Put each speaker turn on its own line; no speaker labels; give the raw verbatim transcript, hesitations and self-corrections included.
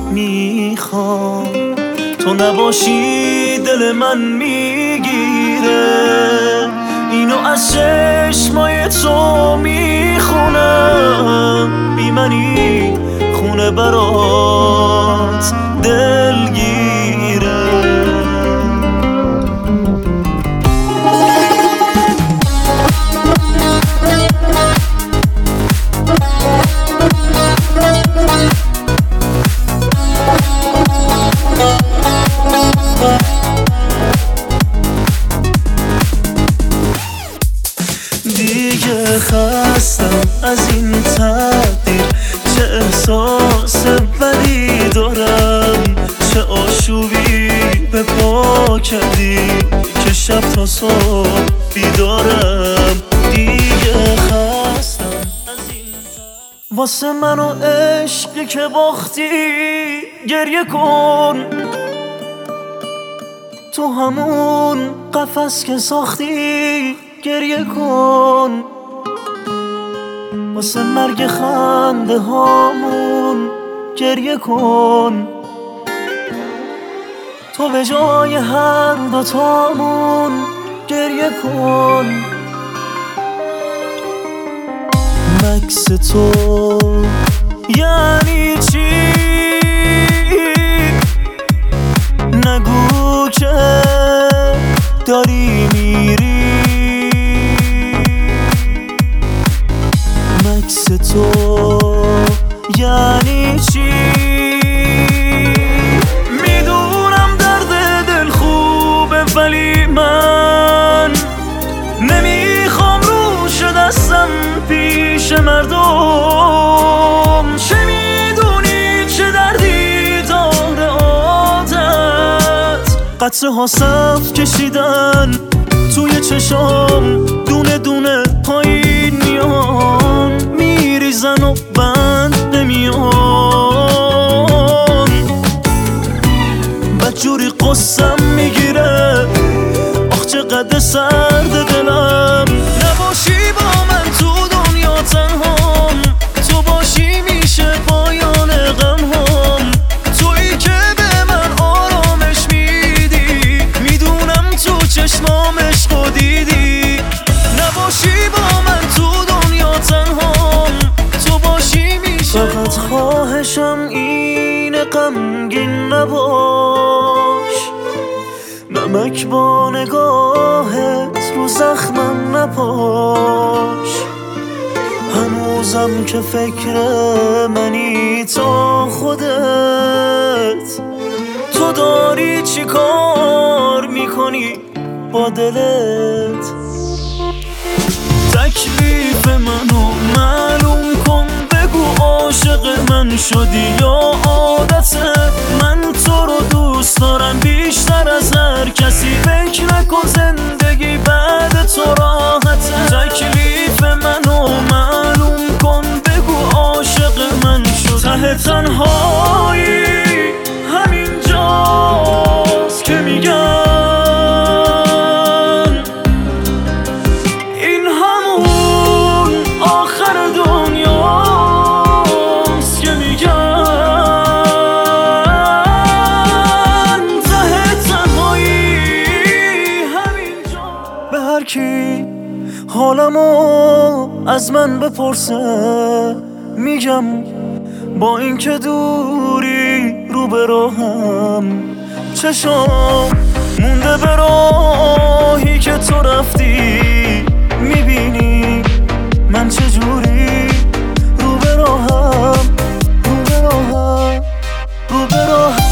میخوام تو نباشی دل من میگیره، اینو از چشمای تو میخونم، بی منی خونه برات دلگیره. دیگه خستم از این تقدیر، چه احساس بدی دارم، چه آشوبی به پا کردی که شب تا صبح بیدارم. دیگه خستم از این تقدیر، واسه من و عشقی که باختی گریه کن، تو همون قفس که ساختی گریه کن، واسه مرگ خنده هامون گریه کن، تو به جای هر دوتامون گریه کن. مکس تو یعنی چی؟ نگو که داری میری. مکس تو یعنی چی؟ میدونم درد دل خوبه ولی من نمیخوام روش دستم پیش مردم. چه میدونی چه دردی داره عادت، قطره ها صف کشیدن توی چشام، دونه دونه پایین میان، میریزن و بند نمیان. بدجوری قصم میگیره، آخ چقدر سرد دلم. نباشی با من تو دنیا تنهام، تو باشی میشه پایان غم هم. تویی که به من آرامش میدی، میدونم تو چشمام عشقو دیدی. نباشی با من تو دنیا تنهام، تو باشی میشه. فقط خواهشم اینه غمگین نباش، نمک با نگاهت رو زخمم نپاش. هنوزم که فکر منی تا خودت، تو داری چی کار میکنی با دلت؟ تکلیف منو معلوم کن، بگو عاشق من شدی یا عادته؟ من تو رو دوست دارم بیشتر از هر کسی، فکر نکن زندگی بعد تو راحته. تکلیف منو معلوم کن، بگو عاشق من شدی. ته تنهایی همین جاست که میگم کی حالمو از من بپرسه، میگم با اینکه دوری رو به راهم. چشام مونده به راهی که تو رفتی، میبینی من چجوری رو به راهم، رو به راهم، رو به راهم.